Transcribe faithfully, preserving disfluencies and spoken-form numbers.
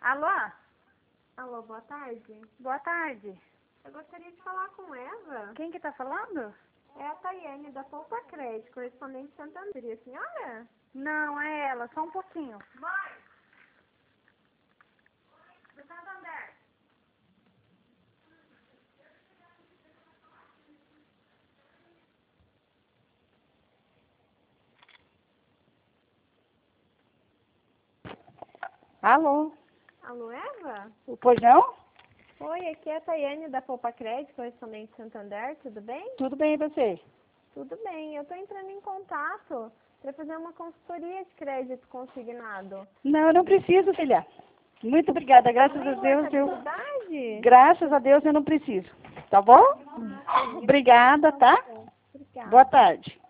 Alô? Alô, boa tarde. Boa tarde. Eu gostaria de falar com Eva. Quem que tá falando? É a Tayane da Poupa Crédito, correspondente Santander. Seria a senhora? Não, é ela, só um pouquinho. Mãe! Do Santander. Alô? Alô, Eva? Pois não? Oi, aqui é a Tayane da Poupa Crédito, correspondente Santander. Tudo bem? Tudo bem e você? Tudo bem. Eu estou entrando em contato para fazer uma consultoria de crédito consignado. Não, eu não preciso, filha. Muito obrigada, graças a Tem Deus eu... atividade? Graças a Deus eu não preciso. Tá bom? Ah, sim. Obrigada, tá? Obrigada. Boa tarde.